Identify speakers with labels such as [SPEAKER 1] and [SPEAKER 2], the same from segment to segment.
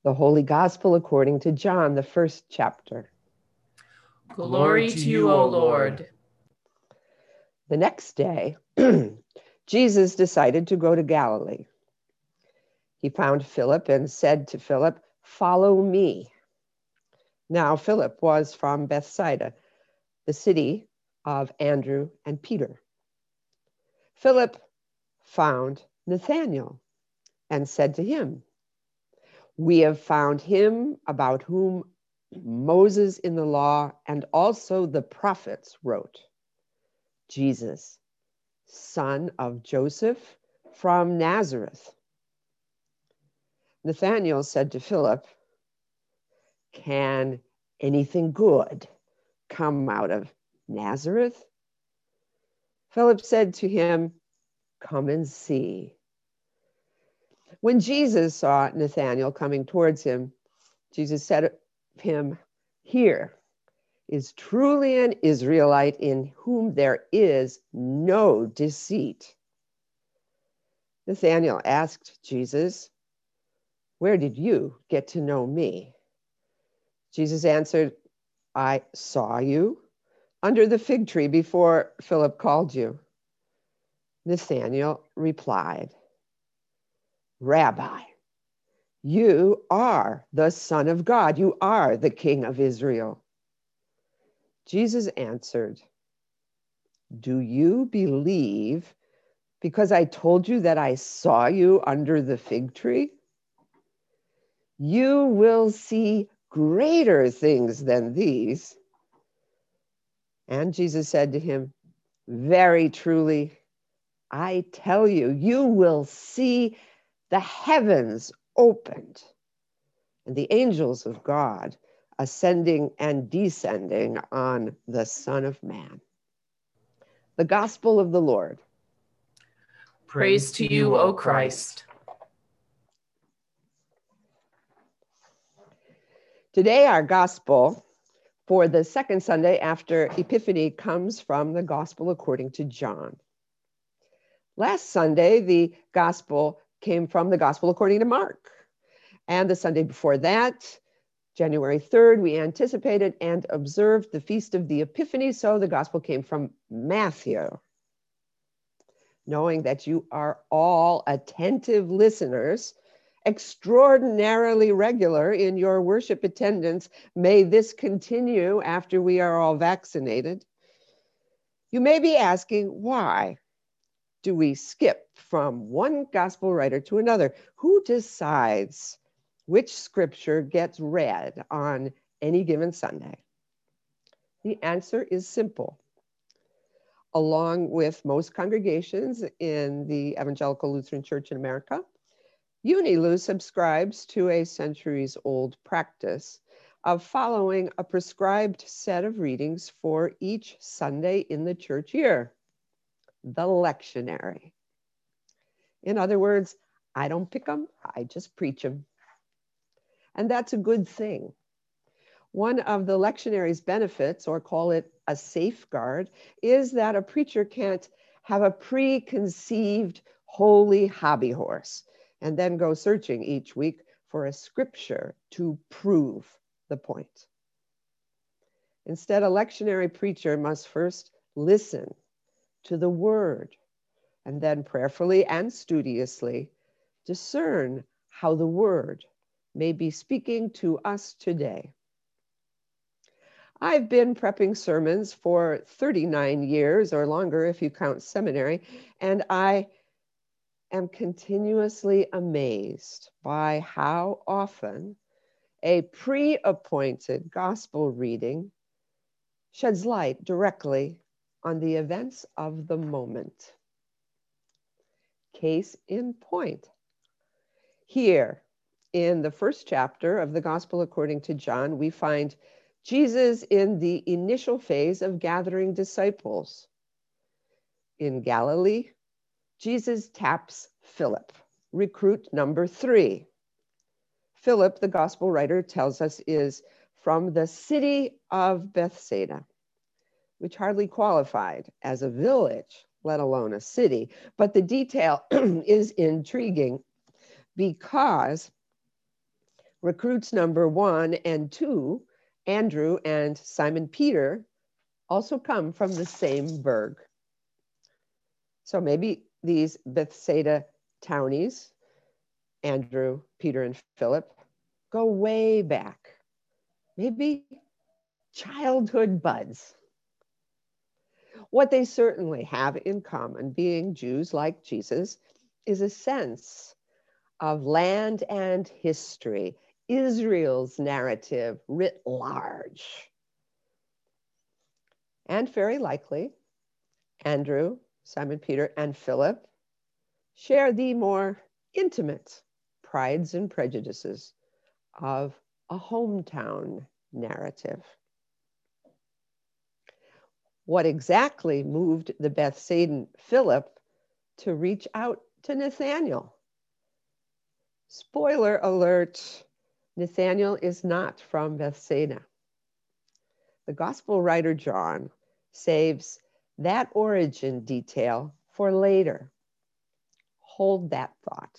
[SPEAKER 1] The Holy Gospel according to John, the first chapter.
[SPEAKER 2] Glory to you, O Lord.
[SPEAKER 1] The next day, Jesus decided to go to Galilee. He found Philip and said to Philip, "Follow me." Now Philip was from Bethsaida, the city of Andrew and Peter. Philip found Nathanael and said to him, "We have found him about whom Moses in the law and also the prophets wrote, Jesus, son of Joseph from Nazareth." Nathanael said to Philip, "Can anything good come out of Nazareth?" Philip said to him, "Come and see." When Jesus saw Nathanael coming towards him, Jesus said to him, "Here is truly an Israelite in whom there is no deceit." Nathanael asked Jesus, "Where did you get to know me?" Jesus answered, "I saw you under the fig tree before Philip called you." Nathanael replied, "Rabbi, you are the Son of God. You are the King of Israel." Jesus answered, "Do you believe because I told you that I saw you under the fig tree? You will see greater things than these." And Jesus said to him, "Very truly, I tell you, you will see the heavens opened and the angels of God ascending and descending on the Son of Man." The Gospel of the Lord.
[SPEAKER 2] Praise to you, O Christ.
[SPEAKER 1] Today, our Gospel for the second Sunday after Epiphany comes from the Gospel according to John. Last Sunday, the Gospel came from the Gospel according to Mark. And the Sunday before that, January 3rd, we anticipated and observed the Feast of the Epiphany, so the Gospel came from Matthew. Knowing that you are all attentive listeners, extraordinarily regular in your worship attendance, may this continue after we are all vaccinated. You may be asking, why do we skip from one gospel writer to another? Who decides which scripture gets read on any given Sunday? The answer is simple. Along with most congregations in the Evangelical Lutheran Church in America, Unilu subscribes to a centuries-old practice of following a prescribed set of readings for each Sunday in the church year, the lectionary. In other words, I don't pick them, I just preach them. And that's a good thing. One of the lectionary's benefits, or call it a safeguard, is that a preacher can't have a preconceived holy hobby horse and then go searching each week for a scripture to prove the point. Instead, a lectionary preacher must first listen to the word and then prayerfully and studiously discern how the word may be speaking to us today. I've been prepping sermons for 39 years or longer if you count seminary, and I am continuously amazed by how often a pre-appointed gospel reading sheds light directly on the events of the moment. Case in point. Here, in the first chapter of the Gospel according to John, we find Jesus in the initial phase of gathering disciples. In Galilee, Jesus taps Philip, recruit number 3. Philip, the gospel writer tells us, is from the city of Bethsaida, which hardly qualified as a village, let alone a city. But the detail is intriguing because Recruits number 1 and 2, Andrew and Simon Peter, also come from the same burg. So maybe these Bethsaida townies, Andrew, Peter, and Philip, go way back. Maybe childhood buds. What they certainly have in common, being Jews like Jesus, is a sense of land and history, Israel's narrative writ large. And very likely, Andrew, Simon Peter, and Philip share the more intimate prides and prejudices of a hometown narrative. What exactly moved the Bethsaidan Philip to reach out to Nathanael? Spoiler alert, Nathanael is not from Bethsaida. The gospel writer John saves that origin detail for later. Hold that thought.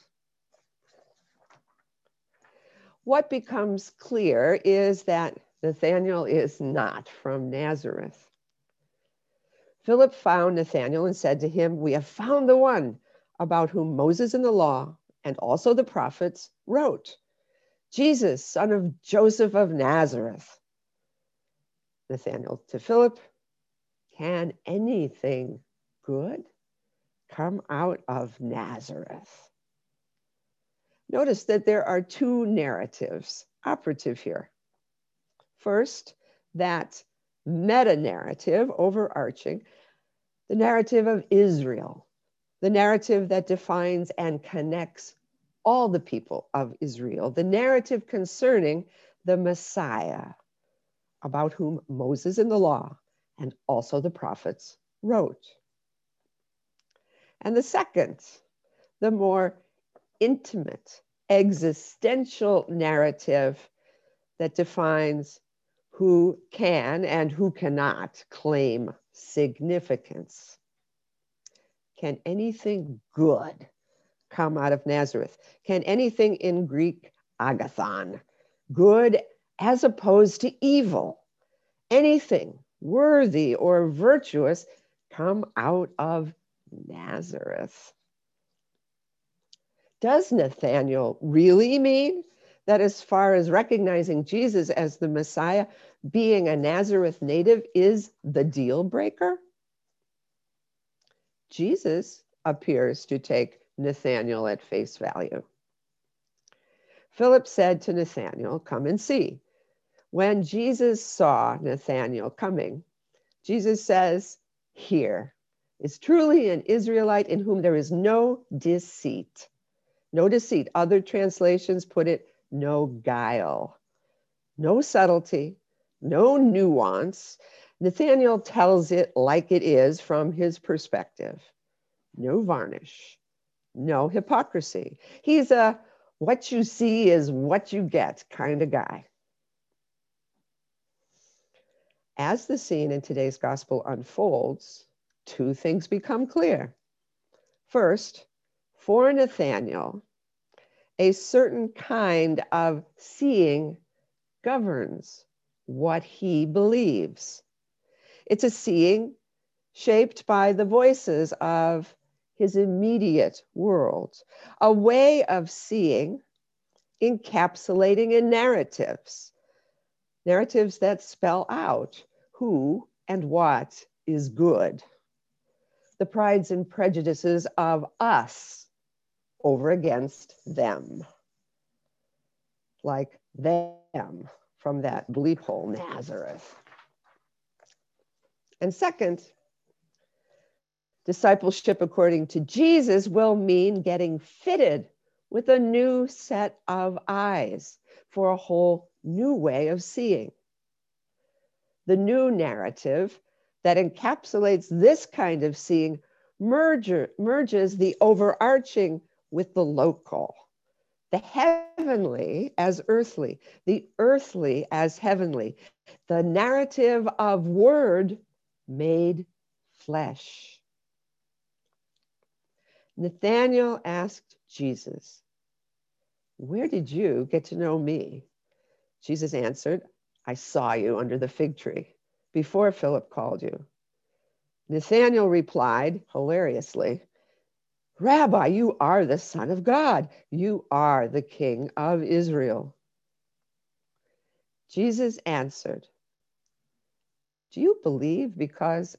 [SPEAKER 1] What becomes clear is that Nathanael is not from Nazareth. Philip found Nathanael and said to him, "We have found the one about whom Moses in the law and also the prophets wrote, Jesus, son of Joseph of Nazareth." Nathanael to Philip, "Can anything good come out of Nazareth?" Notice that there are 2 narratives operative here. First, that meta-narrative, overarching, the narrative of Israel, the narrative that defines and connects all the people of Israel, the narrative concerning the Messiah, about whom Moses in the law and also the prophets wrote. And the second, the more intimate, existential narrative that defines who can and who cannot claim significance. Can anything good come out of Nazareth? Can anything in Greek, agathon, good as opposed to evil, anything worthy or virtuous come out of Nazareth? Does Nathanael really mean that as far as recognizing Jesus as the Messiah, being a Nazareth native is the deal breaker? Jesus appears to take Nathanael at face value. Philip said to Nathanael, "Come and see." When Jesus saw Nathanael coming, Jesus says, "Here is truly an Israelite in whom there is no deceit." No deceit. Other translations put it, no guile, no subtlety, no nuance. Nathanael tells it like it is from his perspective. No varnish, no hypocrisy. He's a what you see is what you get kind of guy. As the scene in today's gospel unfolds, 2 things become clear. First, for Nathanael, a certain kind of seeing governs what he believes. It's a seeing shaped by the voices of his immediate world, a way of seeing encapsulating in narratives, narratives that spell out who and what is good, the prides and prejudices of us over against them, like them from that bleep hole Nazareth. And second, discipleship according to Jesus will mean getting fitted with a new set of eyes for a whole new way of seeing. The new narrative that encapsulates this kind of seeing merges the overarching with the local, the heavenly as earthly, the earthly as heavenly, the narrative of Word made flesh. Nathanael asked Jesus, where did you get to know me? Jesus answered, I saw you under the fig tree before Philip called you. Nathanael replied hilariously, Rabbi, you are the Son of God. You are the King of Israel. Jesus answered, do you believe because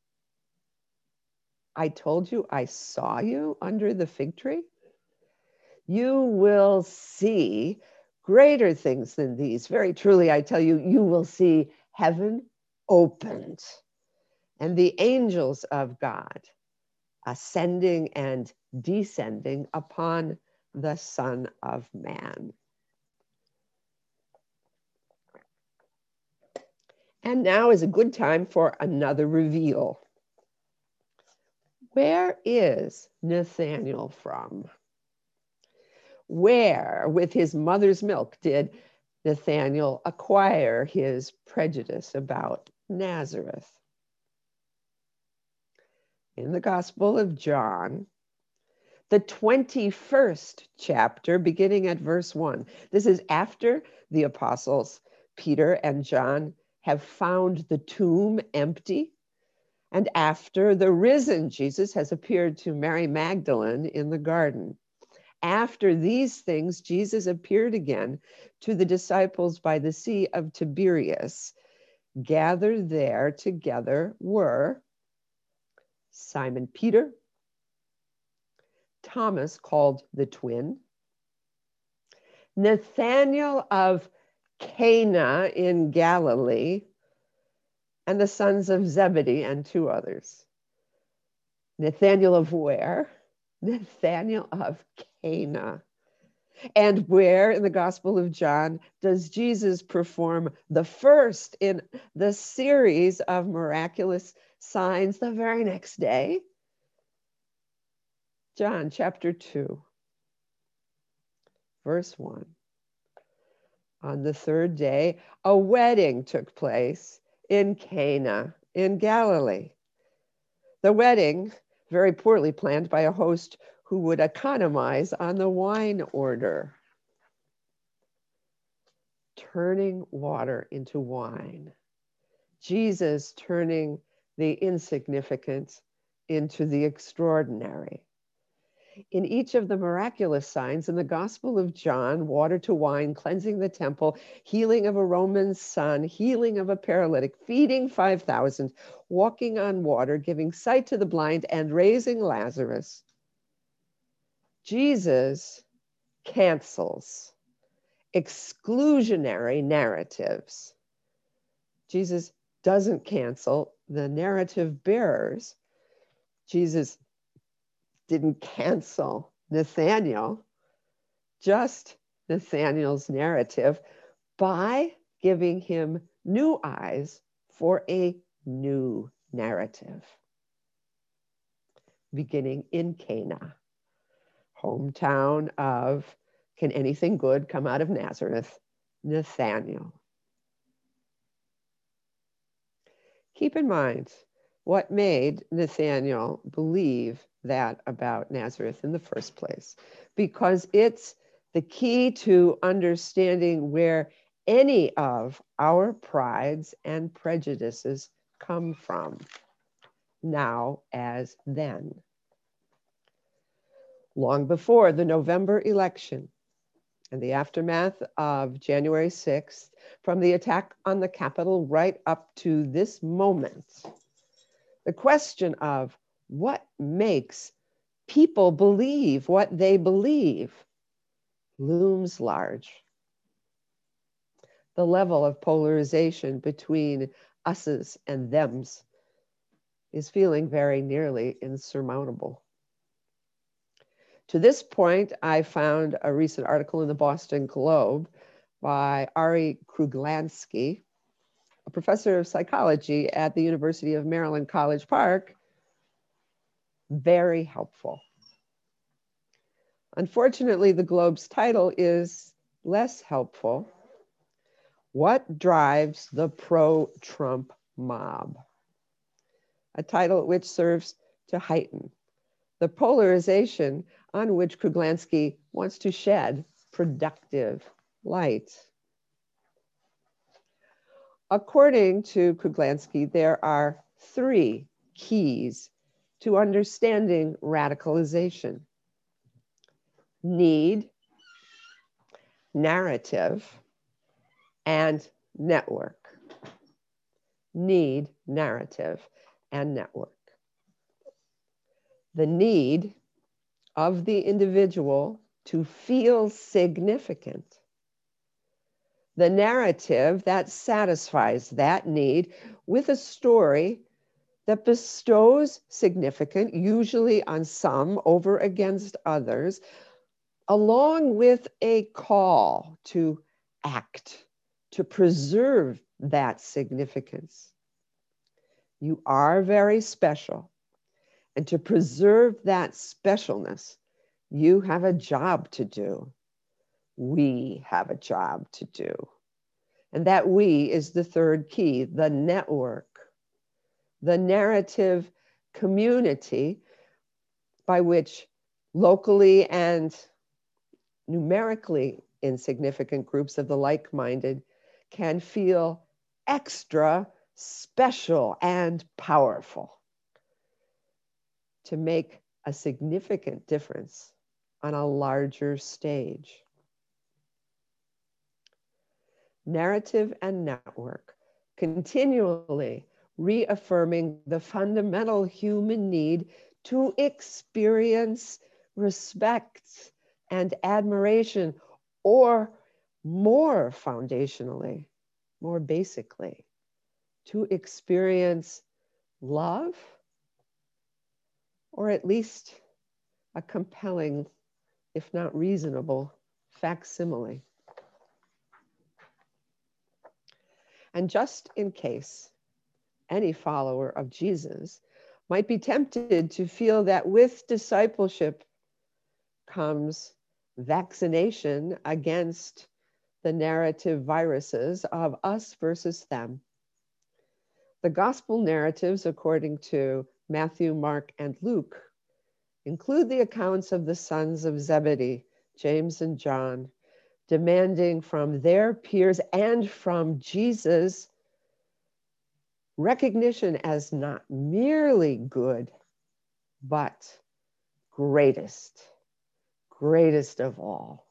[SPEAKER 1] I told you I saw you under the fig tree? You will see greater things than these. Very truly, I tell you, you will see heaven opened and the angels of God ascending and descending upon the Son of Man. And now is a good time for another reveal. Where is Nathanael from? Where, with his mother's milk, did Nathanael acquire his prejudice about Nazareth? In the Gospel of John, the 21st chapter, beginning at verse 1. This is after the apostles Peter and John have found the tomb empty, and after the risen Jesus has appeared to Mary Magdalene in the garden. After these things, Jesus appeared again to the disciples by the Sea of Tiberias. Gathered there together were Simon Peter, Thomas called the twin, Nathanael of Cana in Galilee, and the sons of Zebedee and two others. Nathanael of where? Nathanael of Cana. And where in the Gospel of John does Jesus perform the first in the series of miraculous signs the very next day? John chapter 2, verse 1. On the third day, a wedding took place in Cana in Galilee. The wedding, very poorly planned by a host who would economize on the wine order. Turning water into wine. Jesus turning the insignificant into the extraordinary. In each of the miraculous signs in the Gospel of John, water to wine, cleansing the temple, healing of a Roman son, healing of a paralytic, feeding 5,000, walking on water, giving sight to the blind, and raising Lazarus, Jesus cancels exclusionary narratives. Jesus doesn't cancel the narrative bearers. Jesus didn't cancel Nathanael, just Nathanael's narrative, by giving him new eyes for a new narrative. Beginning in Cana, hometown of, can anything good come out of Nazareth? Nathanael. Keep in mind what made Nathanael believe that about Nazareth in the first place, because it's the key to understanding where any of our prides and prejudices come from, now as then. Long before the November election and the aftermath of January 6th, from the attack on the Capitol right up to this moment, the question of what makes people believe what they believe looms large. The level of polarization between us's and them's is feeling very nearly insurmountable. To this point, I found a recent article in the Boston Globe by Ari Kruglanski, a professor of psychology at the University of Maryland, College Park. Very helpful. Unfortunately, the Globe's title is less helpful. What drives the pro-Trump mob? A title which serves to heighten the polarization on which Kruglanski wants to shed productive light. According to Kruglanski, there are 3 keys to understanding radicalization: need, narrative, and network. Need, narrative, and network. The need of the individual to feel significant. The narrative that satisfies that need with a story that bestows significance, usually on some over against others, along with a call to act, to preserve that significance. You are very special. And to preserve that specialness, you have a job to do. We have a job to do. And that we is the 3rd key, the network, the narrative community by which locally and numerically insignificant groups of the like-minded can feel extra special and powerful to make a significant difference on a larger stage. Narrative and network, continually reaffirming the fundamental human need to experience respect and admiration, or more foundationally, more basically, to experience love, or at least a compelling, if not reasonable, facsimile. And just in case any follower of Jesus might be tempted to feel that with discipleship comes vaccination against the narrative viruses of us versus them, the gospel narratives, according to Matthew, Mark, and Luke, include the accounts of the sons of Zebedee, James and John, demanding from their peers and from Jesus recognition as not merely good, but greatest of all.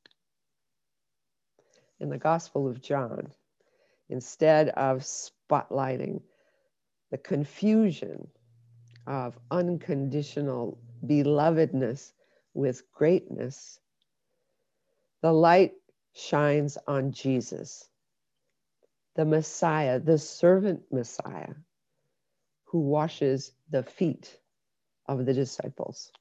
[SPEAKER 1] In the Gospel of John, instead of spotlighting the confusion of unconditional belovedness with greatness, the light shines on Jesus, the Messiah, the servant Messiah, who washes the feet of the disciples.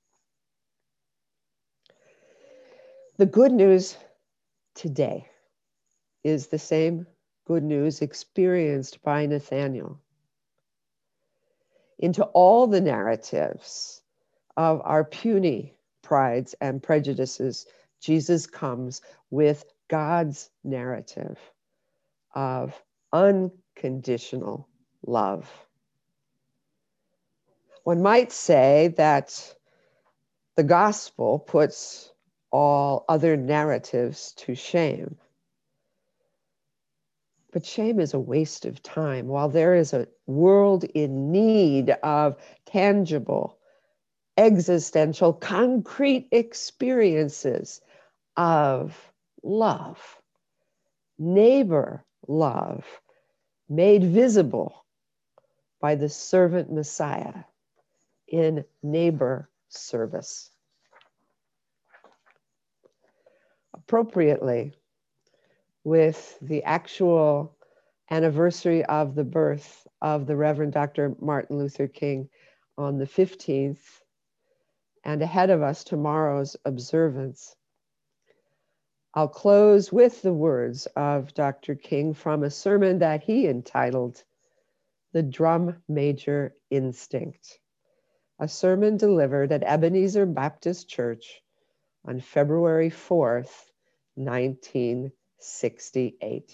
[SPEAKER 1] The good news today is the same good news experienced by Nathanael. Into all the narratives of our puny prides and prejudices, Jesus comes with God's narrative of unconditional love. One might say that the gospel puts all other narratives to shame. But shame is a waste of time. While there is a world in need of tangible, existential, concrete experiences of love, neighbor love, made visible by the servant Messiah in neighbor service. Appropriately, with the actual anniversary of the birth of the Reverend Dr. Martin Luther King on the 15th, and ahead of us tomorrow's observance, I'll close with the words of Dr. King from a sermon that he entitled The Drum Major Instinct, a sermon delivered at Ebenezer Baptist Church on February 4th, 1968.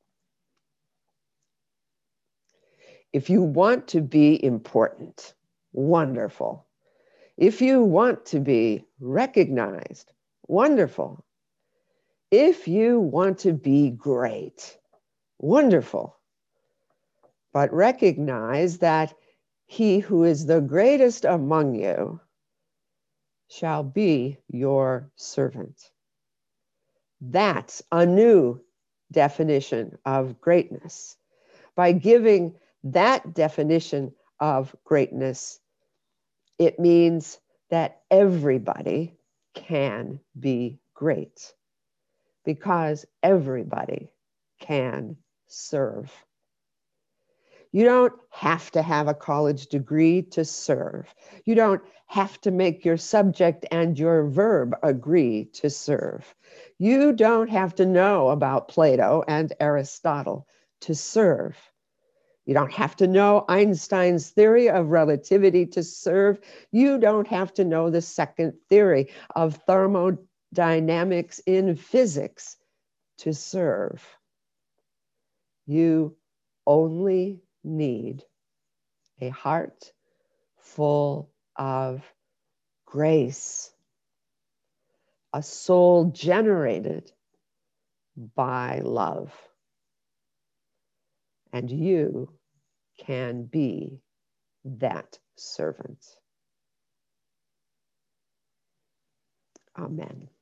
[SPEAKER 1] If you want to be important, wonderful. If you want to be recognized, wonderful. If you want to be great, wonderful, but recognize that he who is the greatest among you shall be your servant. That's a new definition of greatness. By giving that definition of greatness, it means that everybody can be great because everybody can serve. You don't have to have a college degree to serve. You don't have to make your subject and your verb agree to serve. You don't have to know about Plato and Aristotle to serve. You don't have to know Einstein's theory of relativity to serve. You don't have to know the second theory of thermodynamics in physics to serve. You only need a heart full of grace, a soul generated by love. And you can be that servant. Amen.